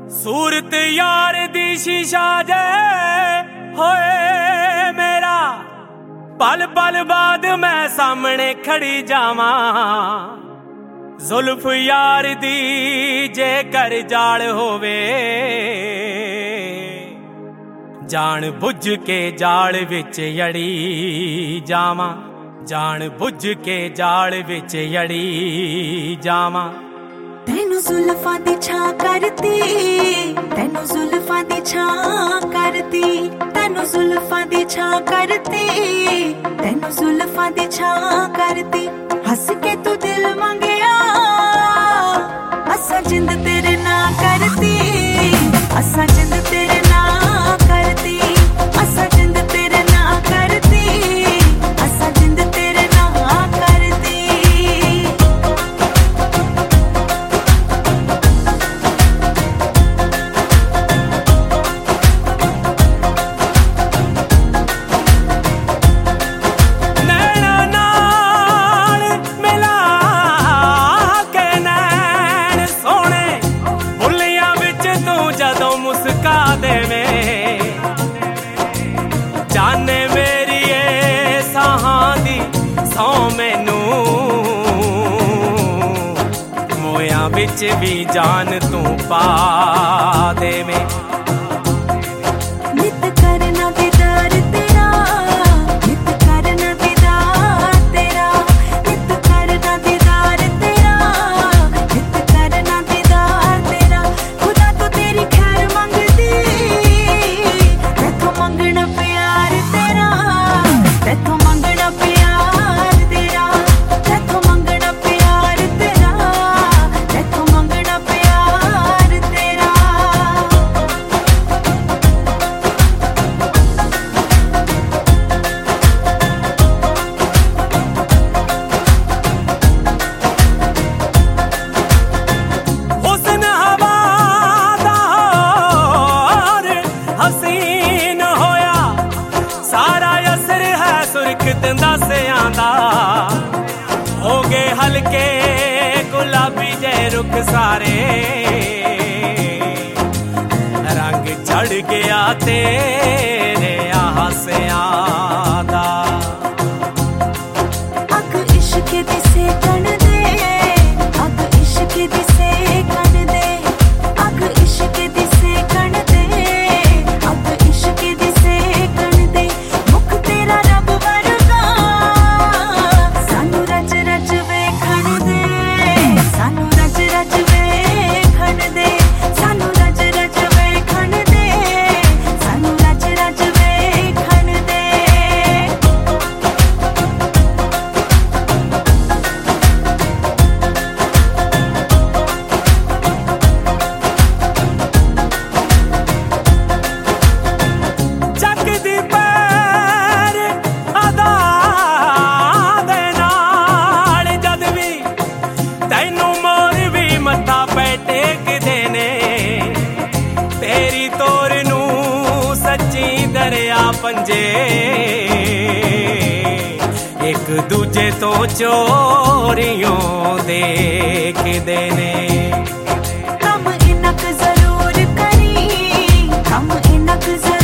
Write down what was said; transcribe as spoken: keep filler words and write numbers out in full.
सूरत यार दी शीशा जे होए मेरा, पल पल बाद मैं सामने खड़ी जावां। जुल्फ यार दी जे कर जाल होवे, जान बुझ के जाल विच अड़ी जावां। जान बुझ के जाल विच अड़ी जावां। तैनू जुल्फां दी छां करती, तैनू जुल्फां दी छां करती, तैनू जुल्फां दी छां करती, तैनू जुल्फां दी छां करती। हस के तू दिल मंगया, असा जिंद तेरे ना करती, असा जिंद तेरे ना करती, असा जिंद तेरे ना करती, असा जिंद तेरे ना करती। जाने मेरी ए साहां दी सौ मैनू, मोया बिच भी जान तू पा देवे। नित करना दीदार तेरा, नित करना दीदार तेरा, नित करना दीदार तेरा, नित करना दीदार तेरा। खुदा तो तेरी खैर मंगदी, तैथों मंगना प्यार तेरा, तैथों मंगना प्यार तेरा, तैथों मंगना प्यार तेरा, तैथों मंगना प्यार तेरा। हुस्न हवादार हसीन होया, सारा असर है सुरखत दसियां दा। हो गए हल्के गुलाबी जे रुख सारे, रंग चढ़ गया तेरे हासियां दा। अग इश्क दी सेकण दे, अग इश्क दी सेकण दे, अग इश्क दी सेकण दे, अग इश्क दी सेकण दे। मुख तेरा रब वर्गा, सानू रच रच वेखण दे, सानू रच रच वेखण दे, सानू रच रच वेखण दे, सानू रच रच वेखण दे। ਚੱਕਦੀ ਪੈਰ ਅਦਾ ਦੇ ਨਾਲ, ਜਦ ਵੀ ਤੈਨੂੰ ਮੋਰ ਵੀ ਮੱਥਾ ਪੈ ਟੇਕਦੇ ਨੇ। ਤੇਰੀ ਤੋਰ ਨੂੰ ਸੱਚੀ ਦਰਿਆ ਪੰਜੇ, ਇੱਕ ਦੂਜੇ ਤੋਂ ਚੋਰੀਆਂ ਦੇਖਦੇ ਨੇ। कम इनक जरूर करी, कम इनक जरूर